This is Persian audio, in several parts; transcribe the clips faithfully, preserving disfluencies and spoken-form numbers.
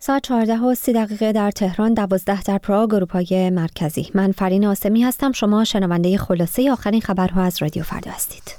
ساعت چهارده و سی دقیقه در تهران، دوازده در پراگ، اروپای مرکزی. من فرین آسمی هستم. شما شنونده خلاصه آخرین خبرها از رادیو فردا هستید.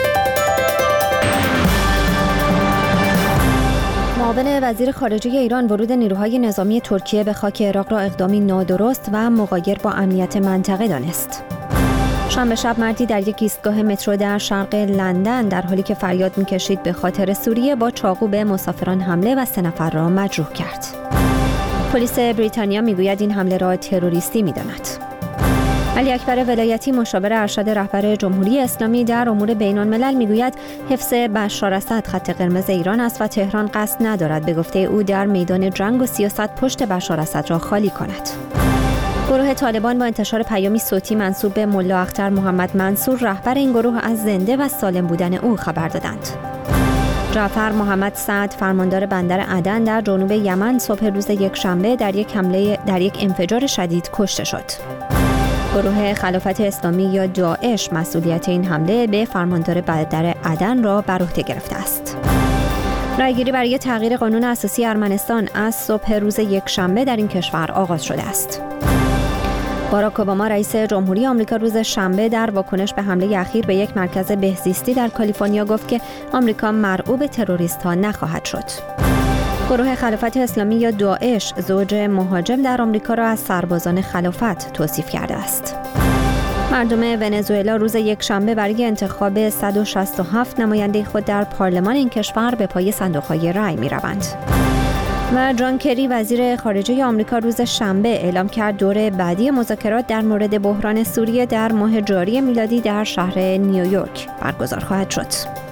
معاون وزیر خارجه ایران ورود نیروهای نظامی ترکیه به خاک عراق را اقدامی نادرست و مغایر با امنیت منطقه دانست. شنبه شب مردی در یک ایستگاه مترو در شرق لندن در حالی که فریاد می‌کشید به خاطر سوریه با چاقو به مسافران حمله و سه نفر را مجروح کرد. پلیس بریتانیا میگوید این حمله را تروریستی می‌داند. علی اکبر ولایتی مشاور ارشد رهبر جمهوری اسلامی در امور بین‌الملل میگوید حفظ بشار اسد خط قرمز ایران است و تهران قصد ندارد به گفته او در میدان جنگ و سیاست پشت بشار اسد را خالی کند. گروه طالبان با انتشار پیامی صوتی منسوب به ملا اختر محمد منصور رهبر این گروه از زنده و سالم بودن او خبر دادند. جعفر محمد سعد فرماندار بندر عدن در جنوب یمن صبح روز یکشنبه در یک حمله در یک انفجار شدید کشته شد. گروه خلافت اسلامی یا داعش مسئولیت این حمله به فرماندار بندر عدن را بر عهده گرفته است. رأیگیری برای تغییر قانون اساسی ارمنستان از صبح روز یکشنبه در این کشور آغاز شده است. باراک اوباما رئیس جمهوری آمریکا روز شنبه در واکنش به حمله اخیر به یک مرکز بهزیستی در کالیفرنیا گفت که آمریکا مرعوب تروریست‌ها نخواهد شد. گروه خلافت اسلامی یا داعش زوج مهاجم در آمریکا را از سربازان خلافت توصیف کرده است. مردم ونزوئلا روز یکشنبه برای انتخاب صد و شصت و هفت نماینده خود در پارلمان این کشور به پای صندوق‌های رای می‌روند. و جان کری وزیر خارجه آمریکا روز شنبه اعلام کرد دور بعدی مذاکرات در مورد بحران سوریه در ماه جاری میلادی در شهر نیویورک برگزار خواهد شد.